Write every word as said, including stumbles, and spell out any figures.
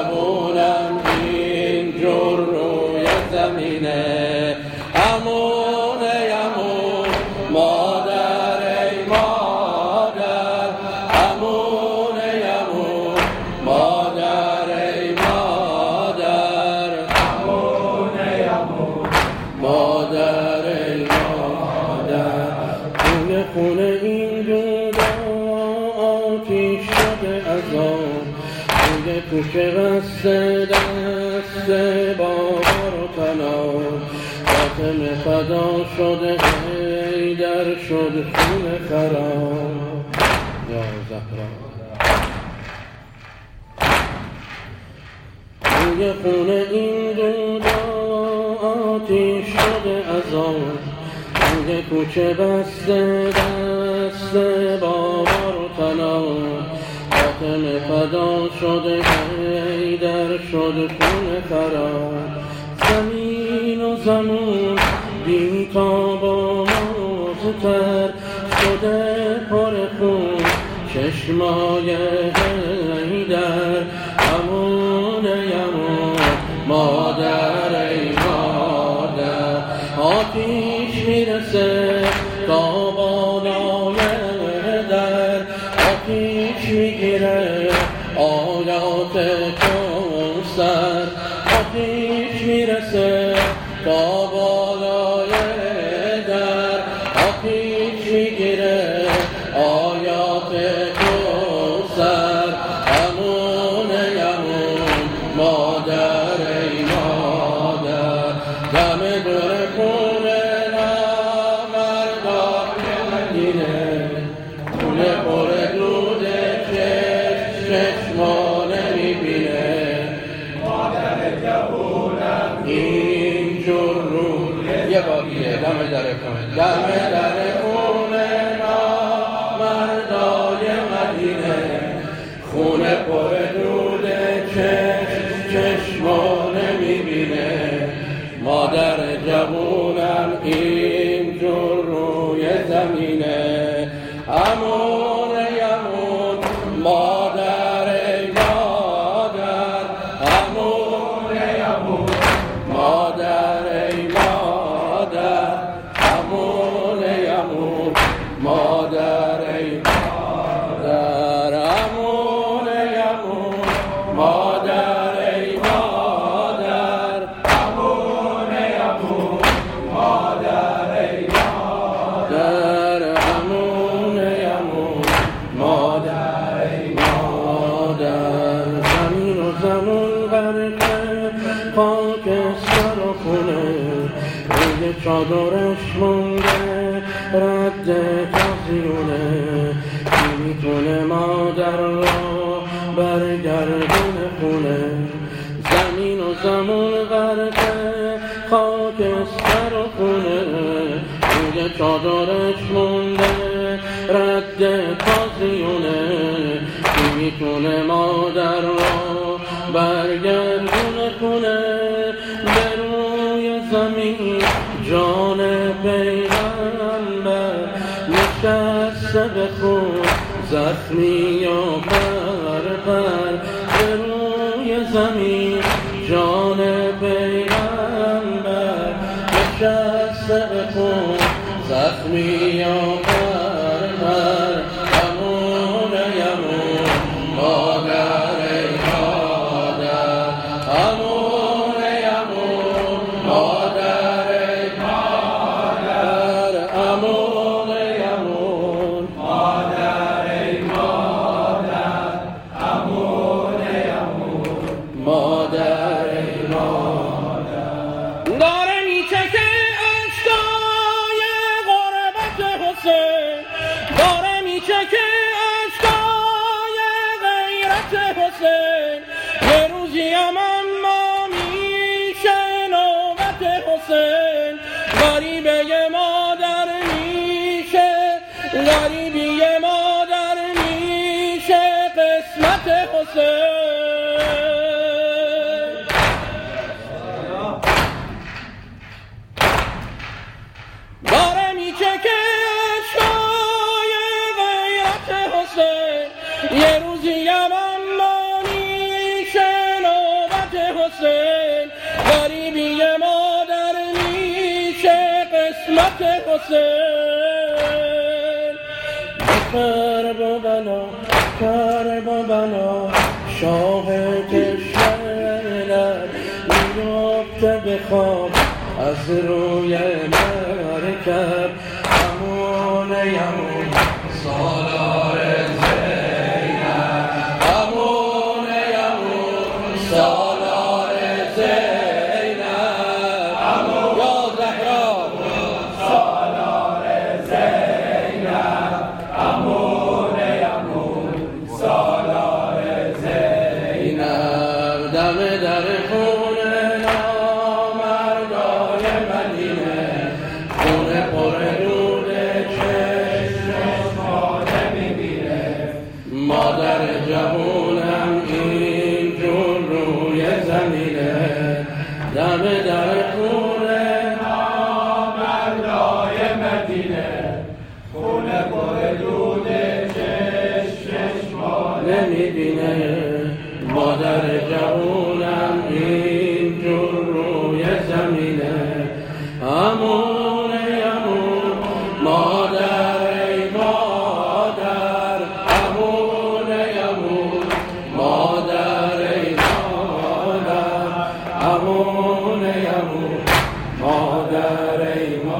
جوونم اینجور روی زمینه امونه امون مادر ای مادر امونه امون مادر ای مادر امونه امون مادر ای مادر خونه خونه این جودا آتیش شده از آن توی کوچه بسته دست بابا رو تنها فاطمه فدا شده حیدر شد خونه خراب یا زهرا توی خونه این دودا آتیش شده از آن توی کوچه بسته دست بابا رو تنها فاطمه فدا شده حیدر شد خونه خراب زمین و زمون بی‌تاب و مضطر شده پر خون چشمای حیدر امون امون مادر ای مادر آتیش میرسه تا بالای در آتیش میگیره آیات کوثر آتیش میرسه تا بالای در آتیش میگیره آیات کوثر امون امون مادر ای مادر دم دور خونه نامردای مدینه خونه پر دوده چشما نمیبینه مادر جوونم اینجور رو یه باقیه دم در خونه دم در خونه نامردای مدینه خونه پر دوده چشما نمیبینه مادر جوونم اینجور روی زمینه امون امون مادر ای مادر امون امون مادر ای مادر امون امون مادر ای مادر امون امون مادر ای مادر امون امون مادر ای مادر امون امون مادر ای مادر زمین و زمون غرقه خاکستر و خونه روی چادرش مونده رد تازیونه میتونه مادر را برگردونه خونه زمین و زمون غرقه خاکستر و خونه روی چادرش مونده رد تازیونه میتونه مادر را برگردونه خونه به روی زمین جان پیغمبر نشسته به خون زخمی و پرپر به روی زمین جان پیغمبر نشسته به خون زخمی و پرپر امون امون مادر ای مادر امون امون مادر ای مادر امون امون مادر ای مادر امون امون مادر ای مادر داره میچکه اشکای غربت حسین داره میچکه اشکای غیرت حسین یه روزی هم اما میشه نوبت حسین غریبه مادر میشه غریبی مادر میشه قسمت حسین داره میچکه اشکای غیرت حسین یه روزی هم اما میشه حسین کرب و بنا کرب و بنا شاه کشور میفته به خواب از روی مرکب همون یمون سالار زینب همون یمون سالار زینب همون یا زهرا سالار زینب همون یمون سالار زینب دم در خونه نامردای مدینه خونه پر رود چشم ماده میبینه مادر جهونم اینجور روی زمینه دم در خونه نامردای مدینه خونه پر رود چشم ماده میبینه مادر جهونم اینجور روی زمینه همون یمون مادر ای مادر همون یمون مادر ای مادر همون یمون مادر ای